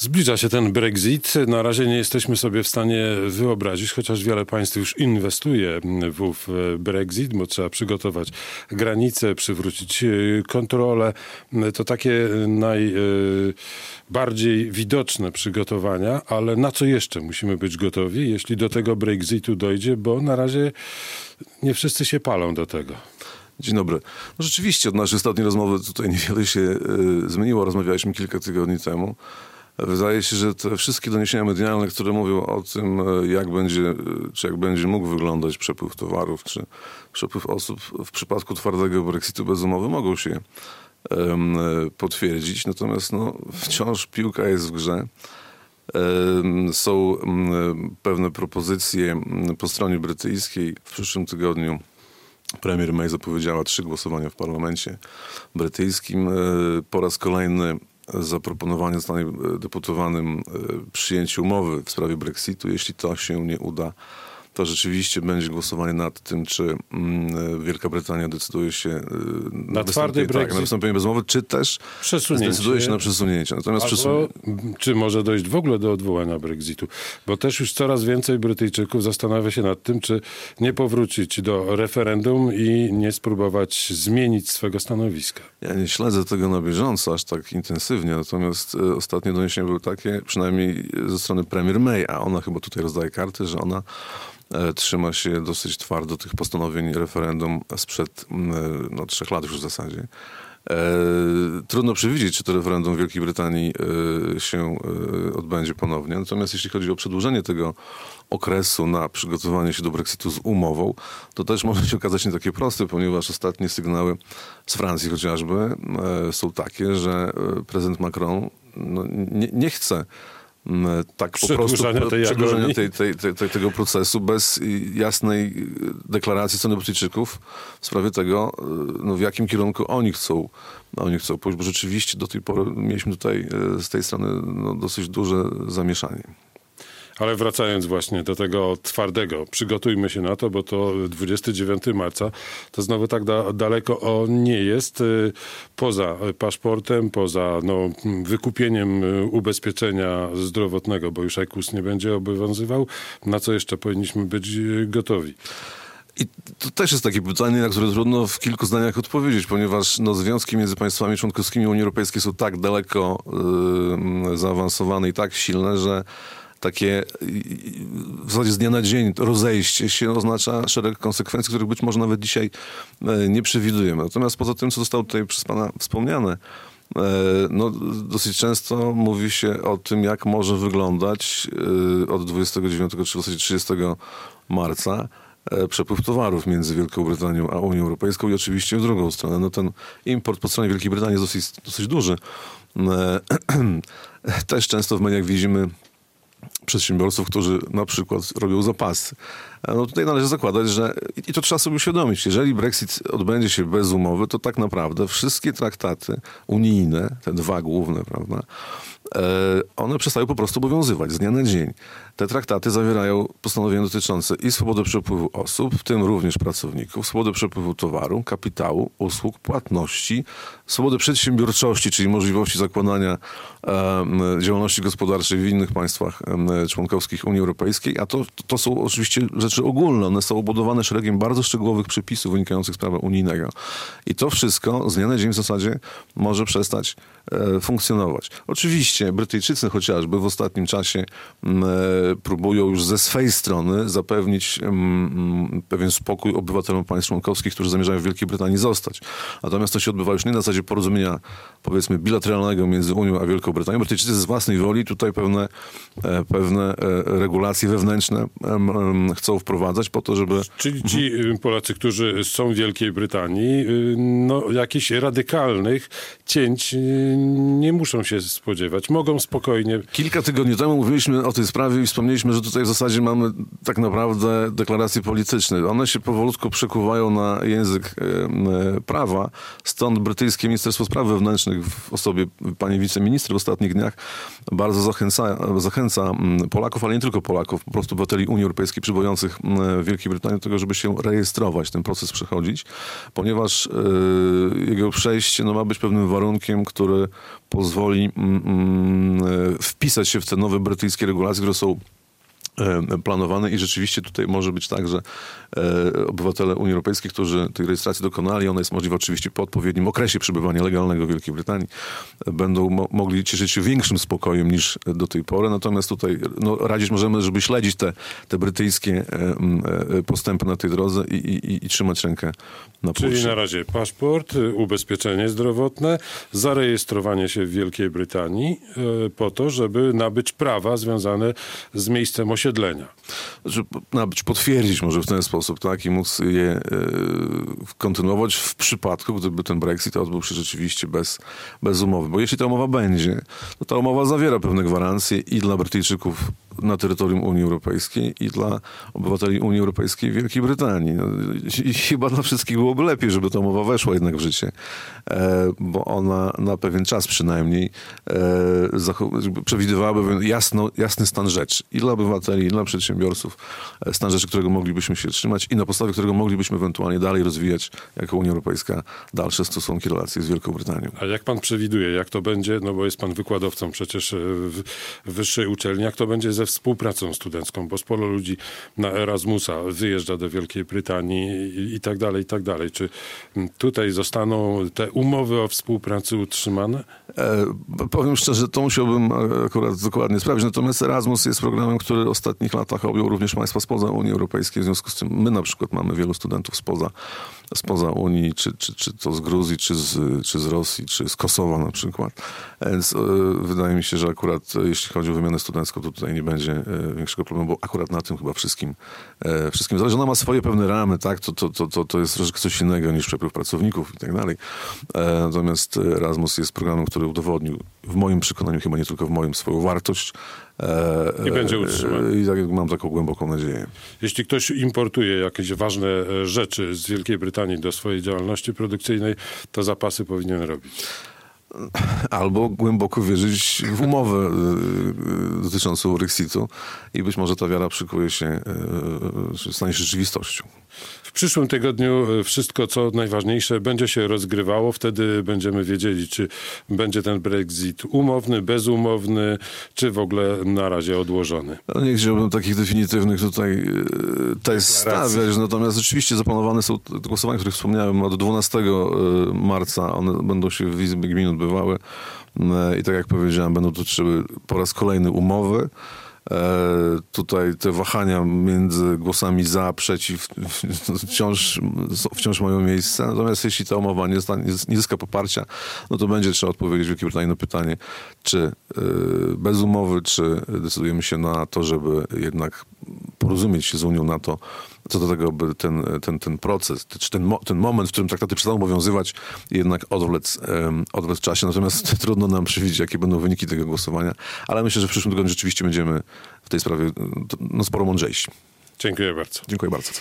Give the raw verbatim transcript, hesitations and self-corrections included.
Zbliża się ten Brexit. Na razie nie jesteśmy sobie w stanie wyobrazić, chociaż wiele państw już inwestuje w ów Brexit, bo trzeba przygotować granice, przywrócić kontrolę. To takie najbardziej widoczne przygotowania, ale na co jeszcze musimy być gotowi, jeśli do tego Brexitu dojdzie, bo na razie nie wszyscy się palą do tego. Dzień dobry. No rzeczywiście od naszej ostatniej rozmowy tutaj niewiele się y, zmieniło. Rozmawialiśmy kilka tygodni temu. Wydaje się, że te wszystkie doniesienia medialne, które mówią o tym, jak będzie, czy jak będzie mógł wyglądać przepływ towarów, czy przepływ osób w przypadku twardego Brexitu bez umowy, mogą się um, potwierdzić. Natomiast no, wciąż piłka jest w grze. Um, są um, pewne propozycje po stronie brytyjskiej. W przyszłym tygodniu premier May zapowiedziała trzy głosowania w parlamencie brytyjskim. Po raz kolejny zaproponowanie zostanie deputowanym przyjęcie umowy w sprawie Brexitu. Jeśli to się nie uda, to rzeczywiście będzie głosowanie nad tym, czy mm, Wielka Brytania decyduje się na, na twardy Brexit, tak, na wystąpienie bez umowy, czy też decyduje się na przesunięcie. Natomiast Albo, przesun... czy może dojść w ogóle do odwołania Brexitu? Bo też już coraz więcej Brytyjczyków zastanawia się nad tym, czy nie powrócić do referendum i nie spróbować zmienić swego stanowiska. Ja nie śledzę tego na bieżąco aż tak intensywnie, natomiast e, ostatnie doniesienia były takie, przynajmniej ze strony premier May, a ona chyba tutaj rozdaje karty, że ona e, trzyma się dosyć twardo tych postanowień referendum sprzed e, no, trzech lat już w zasadzie. E, trudno przewidzieć, czy to referendum w Wielkiej Brytanii e, się e, odbędzie ponownie. Natomiast jeśli chodzi o przedłużenie tego okresu na przygotowanie się do Brexitu z umową, to też może się okazać nie takie proste, ponieważ ostatnie sygnały z Francji chociażby e, są takie, że prezydent Macron no, nie, nie chce tak po prostu tej przedłużenia tej, tej, tej, tej, tego procesu bez jasnej deklaracji strony Brytyjczyków w sprawie tego, no, w jakim kierunku oni chcą, oni chcą pójść, bo rzeczywiście do tej pory mieliśmy tutaj z tej strony no, dosyć duże zamieszanie. Ale wracając właśnie do tego twardego, przygotujmy się na to, bo to dwudziestego dziewiątego marca, to znowu tak da, daleko o nie jest. Poza paszportem, poza no, wykupieniem ubezpieczenia zdrowotnego, bo już E K U S nie będzie obowiązywał, na co jeszcze powinniśmy być gotowi? I to też jest takie pytanie, na które trudno w kilku zdaniach odpowiedzieć, ponieważ no, związki między państwami członkowskimi Unii Europejskiej są tak daleko yy, zaawansowane i tak silne, że takie w zasadzie z dnia na dzień rozejście się oznacza szereg konsekwencji, których być może nawet dzisiaj nie przewidujemy. Natomiast poza tym, co zostało tutaj przez pana wspomniane, no, dosyć często mówi się o tym, jak może wyglądać od dwudziestego dziewiątego czy w zasadzie trzydziestego marca przepływ towarów między Wielką Brytanią a Unią Europejską i oczywiście w drugą stronę. No, ten import po stronie Wielkiej Brytanii jest dosyć, dosyć duży. Też często w mediach widzimy przedsiębiorców, którzy na przykład robią zapasy. No tutaj należy zakładać, że i to trzeba sobie uświadomić, jeżeli Brexit odbędzie się bez umowy, to tak naprawdę wszystkie traktaty unijne, te dwa główne, prawda, one przestają po prostu obowiązywać z dnia na dzień. Te traktaty zawierają postanowienia dotyczące i swobody przepływu osób, w tym również pracowników, swobody przepływu towaru, kapitału, usług, płatności, swobody przedsiębiorczości, czyli możliwości zakładania e, działalności gospodarczej w innych państwach e, członkowskich Unii Europejskiej, a to, to są oczywiście rzeczy ogólne. One są obudowane szeregiem bardzo szczegółowych przepisów wynikających z prawa unijnego. I to wszystko z dnia na dzień w zasadzie może przestać e, funkcjonować. Oczywiście Brytyjczycy chociażby w ostatnim czasie m, próbują już ze swej strony zapewnić m, pewien spokój obywatelom państw członkowskich, którzy zamierzają w Wielkiej Brytanii zostać. Natomiast to się odbywa już nie na zasadzie porozumienia, powiedzmy, bilateralnego między Unią a Wielką Brytanią. Brytyjczycy z własnej woli tutaj pewne, e, pewne e, regulacje wewnętrzne e, chcą wprowadzać po to, żeby... Czyli ci Polacy, którzy są w Wielkiej Brytanii, no jakichś radykalnych cięć nie muszą się spodziewać. Mogą spokojnie... Kilka tygodni temu mówiliśmy o tej sprawie i wspomnieliśmy, że tutaj w zasadzie mamy tak naprawdę deklaracje polityczne. One się powolutku przekuwają na język e, prawa. Stąd brytyjskie Ministerstwo Spraw Wewnętrznych w osobie pani wiceminister w ostatnich dniach bardzo zachęca, zachęca Polaków, ale nie tylko Polaków, po prostu obywateli Unii Europejskiej przybywających w Wielkiej Brytanii do tego, żeby się rejestrować, ten proces przechodzić, ponieważ e, jego przejście no, ma być pewnym warunkiem, który który pozwoli mm, mm, wpisać się w te nowe brytyjskie regulacje, które są planowane i rzeczywiście tutaj może być tak, że e, obywatele Unii Europejskiej, którzy tej rejestracji dokonali, ona jest możliwa oczywiście po odpowiednim okresie przebywania legalnego w Wielkiej Brytanii, będą mo- mogli cieszyć się większym spokojem niż do tej pory. Natomiast tutaj no, radzić możemy, żeby śledzić te, te brytyjskie e, e, postępy na tej drodze i, i, i trzymać rękę na pulsie. Czyli na razie paszport, ubezpieczenie zdrowotne, zarejestrowanie się w Wielkiej Brytanii e, po to, żeby nabyć prawa związane z miejscem osiedlenia. Znaczy, nabyć, potwierdzić może w ten sposób, tak, i móc je e, kontynuować w przypadku, gdyby ten Brexit odbył się rzeczywiście bez, bez umowy. Bo jeśli ta umowa będzie, to ta umowa zawiera pewne gwarancje i dla Brytyjczyków na terytorium Unii Europejskiej i dla obywateli Unii Europejskiej w Wielkiej Brytanii. No, i chyba dla wszystkich byłoby lepiej, żeby ta umowa weszła jednak w życie, e, bo ona na pewien czas przynajmniej e, zachow- przewidywałaby jasno, jasny stan rzeczy i dla obywateli, i dla przedsiębiorców, e, stan rzeczy, którego moglibyśmy się trzymać i na podstawie którego moglibyśmy ewentualnie dalej rozwijać jako Unia Europejska dalsze stosunki, relacje z Wielką Brytanią. A jak pan przewiduje, jak to będzie, no bo jest pan wykładowcą przecież w wyższej uczelni, jak to będzie ze współpracą studencką, bo sporo ludzi na Erasmusa wyjeżdża do Wielkiej Brytanii i, i tak dalej, i tak dalej. Czy tutaj zostaną te umowy o współpracy utrzymane? E, powiem szczerze, to musiałbym akurat dokładnie sprawdzić. Natomiast Erasmus jest programem, który w ostatnich latach objął również państwa spoza Unii Europejskiej. W związku z tym my na przykład mamy wielu studentów spoza, spoza Unii, czy, czy, czy to z Gruzji, czy z, czy z Rosji, czy z Kosowa na przykład. Więc e, wydaje mi się, że akurat e, jeśli chodzi o wymianę studencką, to tutaj nie będzie e, większego problemu, bo akurat na tym chyba wszystkim, e, wszystkim zależy. Ona ma swoje pewne ramy, tak? To, to, to, to, to jest troszeczkę coś innego niż przepływ pracowników i tak dalej. E, natomiast Erasmus jest programem, który udowodnił, w moim przekonaniu, chyba nie tylko w moim, swoją wartość. E, I będzie utrzymany. I tak, mam taką głęboką nadzieję. Jeśli ktoś importuje jakieś ważne rzeczy z Wielkiej Brytanii do swojej działalności produkcyjnej, to zapasy powinien robić. Albo głęboko wierzyć w umowę dotyczącą Brexitu i być może ta wiara przykuje się, stanie się rzeczywistością. W przyszłym tygodniu wszystko, co najważniejsze, będzie się rozgrywało. Wtedy będziemy wiedzieli, czy będzie ten Brexit umowny, bezumowny, czy w ogóle na razie odłożony. No nie chciałbym takich definitywnych tutaj tez stawiać, natomiast rzeczywiście zaplanowane są głosowania, o których wspomniałem, od dwunastego marca. One będą się w Izbie Gmin odbywały i tak jak powiedziałem, będą dotyczyły po raz kolejny umowy. E, tutaj te wahania między głosami za, przeciw wciąż, wciąż mają miejsce. Natomiast jeśli ta umowa nie, zostanie, nie zyska poparcia, no to będzie trzeba odpowiedzieć Wielkiej Brytanii na pytanie, czy y, bez umowy, czy decydujemy się na to, żeby jednak porozumieć się z Unią NATO, co do tego, by ten, ten, ten proces, czy ten, mo, ten moment, w którym traktaty przestaną obowiązywać, jednak odwlec, um, odwlec w czasie. Natomiast trudno nam przewidzieć, jakie będą wyniki tego głosowania, ale myślę, że w przyszłym tygodniu rzeczywiście będziemy w tej sprawie no, sporo mądrzejsi. Dziękuję bardzo. Dziękuję bardzo.